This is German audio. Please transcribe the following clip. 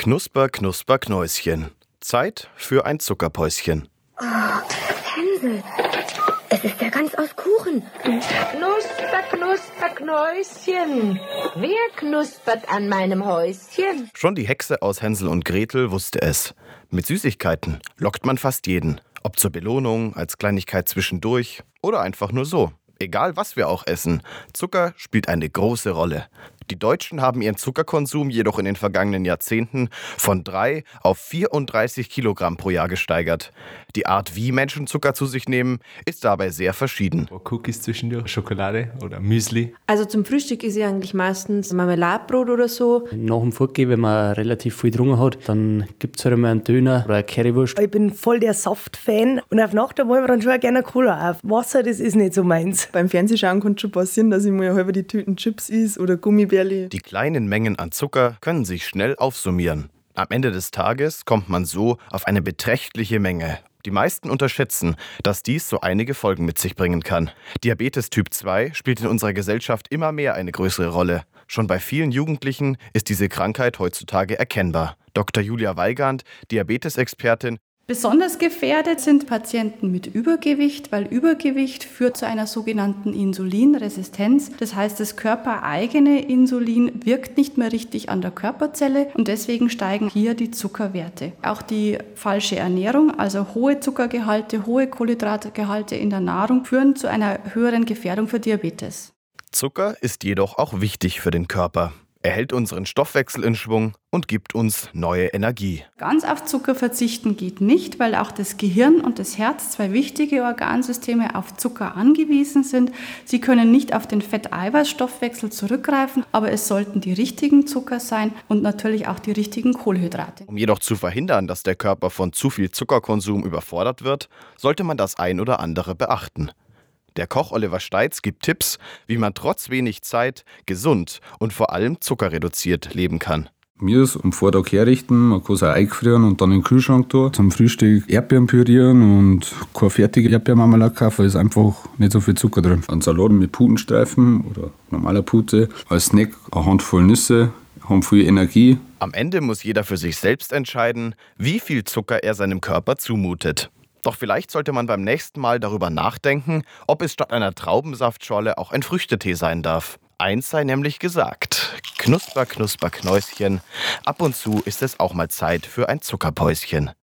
Knusper, Knusper, Knäuschen. Zeit für ein Zuckerpäuschen. Oh, Hänsel, es ist ja ganz aus Kuchen. Knusper, Knusper, Knäuschen. Wer knuspert an meinem Häuschen? Schon die Hexe aus Hänsel und Gretel wusste es. Mit Süßigkeiten lockt man fast jeden. Ob zur Belohnung, als Kleinigkeit zwischendurch oder einfach nur so. Egal was wir auch essen, Zucker spielt eine große Rolle. Die Deutschen haben ihren Zuckerkonsum jedoch in den vergangenen Jahrzehnten von 3 auf 34 Kilogramm pro Jahr gesteigert. Die Art, wie Menschen Zucker zu sich nehmen, ist dabei sehr verschieden. Cookies zwischendurch, Schokolade oder Müsli. Also zum Frühstück ist ja eigentlich meistens Marmeladebrot oder so. Nach dem Vorgehen, wenn man relativ viel getrunken hat, dann gibt es halt immer einen Döner oder eine Currywurst. Ich bin voll der Saft-Fan und auf Nacht wollen wir dann schon gerne Cola auf. Wasser, das ist nicht so meins. Beim Fernsehschauen kann es schon passieren, dass ich mal halber die Tüten Chips is oder Gummibärli. Die kleinen Mengen an Zucker können sich schnell aufsummieren. Am Ende des Tages kommt man so auf eine beträchtliche Menge. Die meisten unterschätzen, dass dies so einige Folgen mit sich bringen kann. Diabetes Typ 2 spielt in unserer Gesellschaft immer mehr eine größere Rolle. Schon bei vielen Jugendlichen ist diese Krankheit heutzutage erkennbar. Dr. Julia Weigand, Diabetesexpertin. Besonders gefährdet sind Patienten mit Übergewicht, weil Übergewicht führt zu einer sogenannten Insulinresistenz. Das heißt, das körpereigene Insulin wirkt nicht mehr richtig an der Körperzelle und deswegen steigen hier die Zuckerwerte. Auch die falsche Ernährung, also hohe Zuckergehalte, hohe Kohlenhydratgehalte in der Nahrung, führen zu einer höheren Gefährdung für Diabetes. Zucker ist jedoch auch wichtig für den Körper. Er hält unseren Stoffwechsel in Schwung und gibt uns neue Energie. Ganz auf Zucker verzichten geht nicht, weil auch das Gehirn und das Herz, zwei wichtige Organsysteme, auf Zucker angewiesen sind. Sie können nicht auf den Fetteiweißstoffwechsel zurückgreifen, aber es sollten die richtigen Zucker sein und natürlich auch die richtigen Kohlenhydrate. Um jedoch zu verhindern, dass der Körper von zu viel Zuckerkonsum überfordert wird, sollte man das ein oder andere beachten. Der Koch Oliver Steitz gibt Tipps, wie man trotz wenig Zeit gesund und vor allem zuckerreduziert leben kann. Mir ist am Vortag herrichten, man kann es auch eingefrieren und dann in den Kühlschrank tun. Zum Frühstück Erdbeeren pürieren und keine fertige Erdbeermarmelade kaufen, ist einfach nicht so viel Zucker drin. Ein Salat mit Putenstreifen oder normaler Pute. Als Snack eine Handvoll Nüsse, haben viel Energie. Am Ende muss jeder für sich selbst entscheiden, wie viel Zucker er seinem Körper zumutet. Doch vielleicht sollte man beim nächsten Mal darüber nachdenken, ob es statt einer Traubensaftschorle auch ein Früchtetee sein darf. Eins sei nämlich gesagt: Knusper, Knusper, Knäuschen. Ab und zu ist es auch mal Zeit für ein Zuckerpäuschen.